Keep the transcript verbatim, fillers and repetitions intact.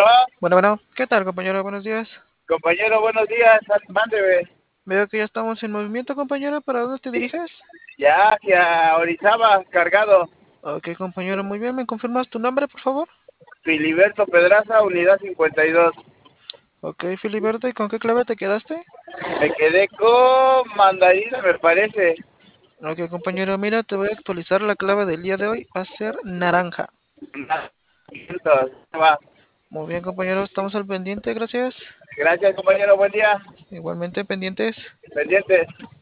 Bueno, bueno, ¿qué tal, compañero? Buenos días. Compañero, buenos días. Mándeme. Veo que ya estamos en movimiento, compañero. ¿Para dónde te diriges? Ya hacia Orizaba, cargado. Ok, compañero, muy bien. ¿Me confirmas tu nombre, por favor? Filiberto Pedraza, unidad cincuenta y dos. Ok, Filiberto, ¿y con qué clave te quedaste? Me quedé con mandarina, me parece. Ok, compañero, mira, te voy a actualizar la clave del día de hoy. Va a ser naranja. Va. Muy bien, compañero, estamos al pendiente, gracias. Gracias, compañero. Buen día. Igualmente pendientes. Pendientes.